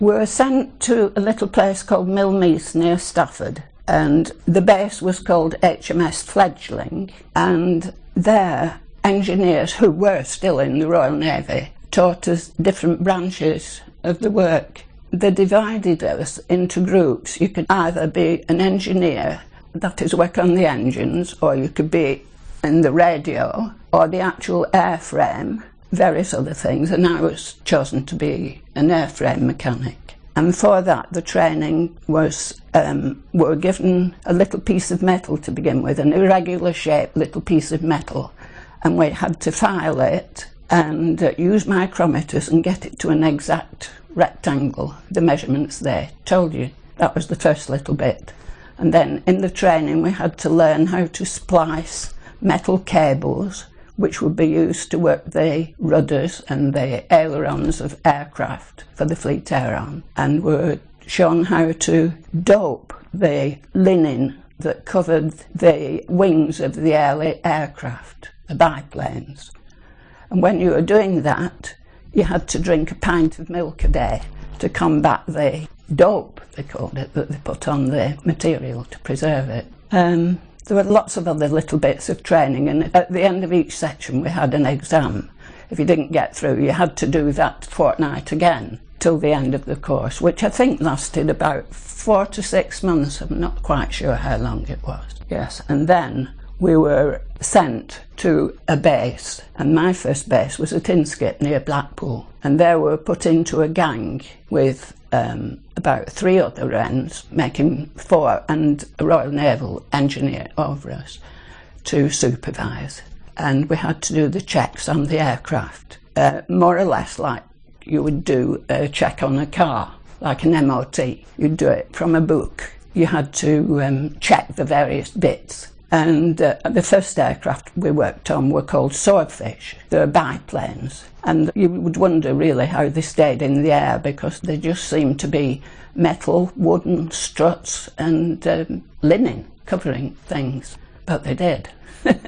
We were sent to a little place called Millmeath near Stafford, and the base was called HMS Fledgling, and there engineers who were still in the Royal Navy taught us different branches of the work. They divided us into groups. You could either be an engineer, that is, work on the engines, or you could be in the radio or the actual airframe, various other things, and I was chosen to be an airframe mechanic. And for that, the training was, we were given a little piece of metal to begin with, an irregular shaped little piece of metal, and we had to file it and use micrometers and get it to an exact rectangle, the measurements they told you. That was the first little bit. And then in the training we had to learn how to splice metal cables which would be used to work the rudders and the ailerons of aircraft for the Fleet Air Arm, and were shown how to dope the linen that covered the wings of the early aircraft, the biplanes. And when you were doing that, you had to drink a pint of milk a day to combat the dope, they called it, that they put on the material to preserve it. There were lots of other little bits of training, and at the end of each section we had an exam. If you didn't get through, you had to do that fortnight again till the end of the course, which I think lasted about 4 to 6 months. I'm not quite sure how long it was. Yes, and then we were sent to a base, and my first base was at Inskip near Blackpool, and there we were put into a gang with about 3 other Wrens, making 4, and a Royal Naval engineer over us to supervise. And we had to do the checks on the aircraft, more or less like you would do a check on a car, like an MOT. You'd do it from a book. You had to check the various bits. And the first aircraft we worked on were called Swordfish. They were biplanes, and you would wonder really how they stayed in the air, because they just seemed to be metal, wooden struts and linen covering things, but they did.